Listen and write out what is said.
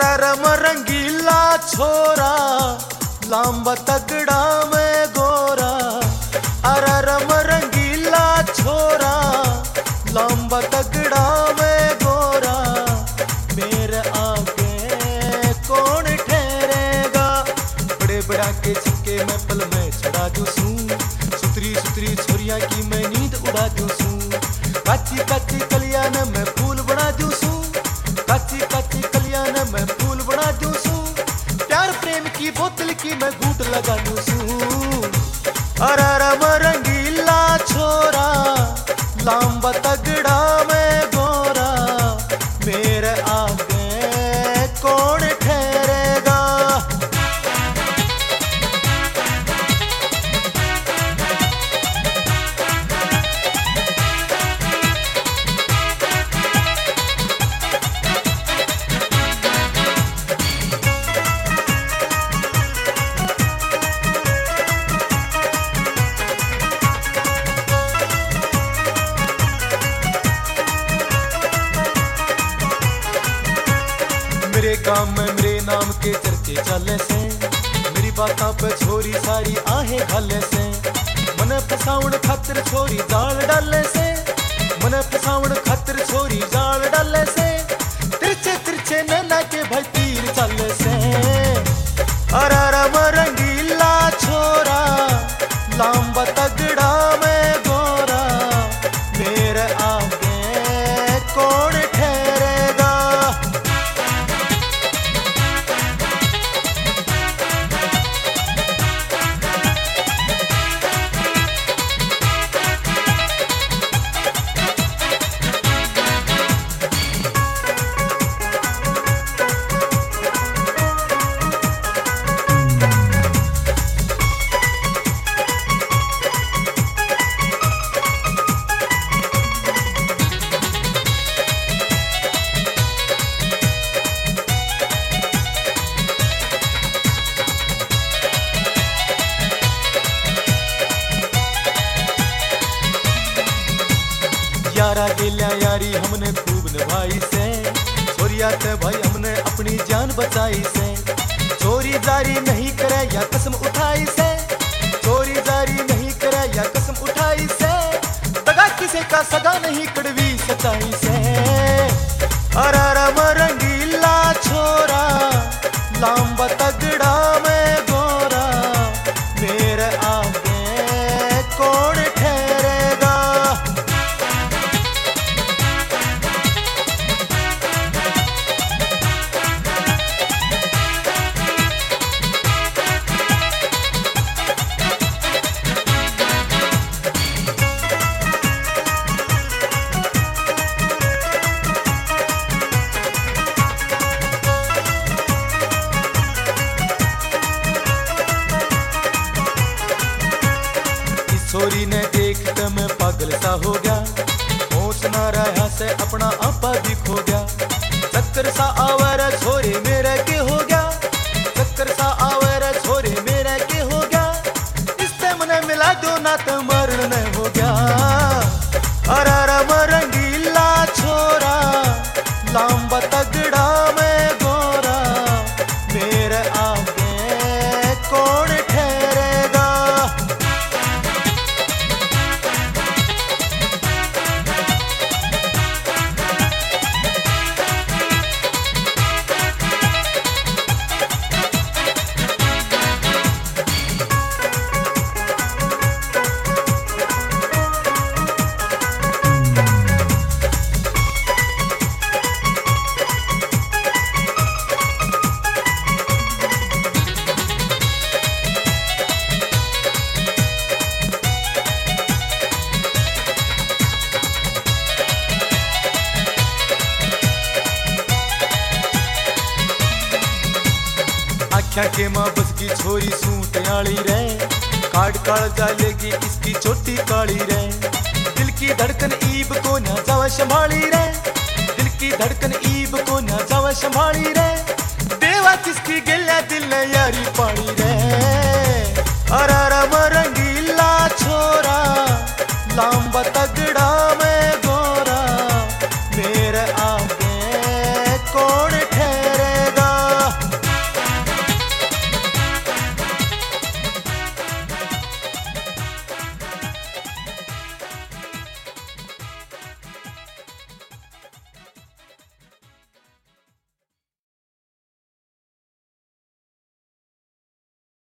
अररम रंगीला छोरा लांबा तगड़ा में गोरा। अररम रंगीला छोरा लांबा तगड़ा में गोरा। मेरे आगे कौन ठहरेगा? बड़े बड़ा के छिक्के मैं पल में चढ़ा दूं सूं। सुतरी सुतरी छोरिया की मैं नींद उड़ा दूं सूं। काची काची कलिया न मैं फूल बना दूं सूं। काची काची कलिया न मैं फूल बना दूं सूं। प्यार प्रेम की बोतल की मैं घूंट लगा दूं सूं। अररम रंगीला छोरा लांबा तगड़ा में गोरा। मेरे आगे कौन ठहरेगा? मेरे गांव में मेरे नाम के चर्चे चले से। मेरी बातों पे छोरी सारी आहें घाले से। मन फसाउन खातिर छोरी जाल डाले से। मन फसाउन खातिर छोरी जाल डाले से। तिरछे तिरछे नैना के भाई तीर चले से। अररम रंगीला छोरा लांबा तगड़ा में गोरा। मेरे आगे कौन ठहरेगा? यारा गेल्या यारी हमने खूब निभाई से। छोरिया ते भाई हमने अपनी जान बचाई से। चोरी जारी नहीं करे या कसम उठाई से। चोरी जारी नहीं करे या कसम उठाई से। दगा किसे का सगा नहीं कड़वी सच्चाई से। अररम रंगीला छोरा लांबा तगड़ा में गोरा। मेरे आगे कौन ठहरेगा? छोरी ने देख के मैं पागल सा हो गया। होश ना रहा से अपना आपा भी खो गया। चक्कर सा आवारा छोरे मेरे के हो गया। चक्कर सा आवारा छोरे मेरे के हो गया। इससे मने मिला दो ना तो मरण हो गया। अररम रंगीला छोरा लांबा तगड़ा में गोरा। मेरे आगे कौन ठहरेगा? आख्या के माँ बस की छोरी सूट आली रे। काट काल जालेगी इसकी छोटी काली रे। दिल की धड़कन ईब को ना जावा संभाली रे। दिल की धड़कन ईब को ना जावा संभाली रे। देवा किसकी गिल्ला दिल ने यारी पानी रे। अररम रंगीला छोरा लांबा तगड़ा में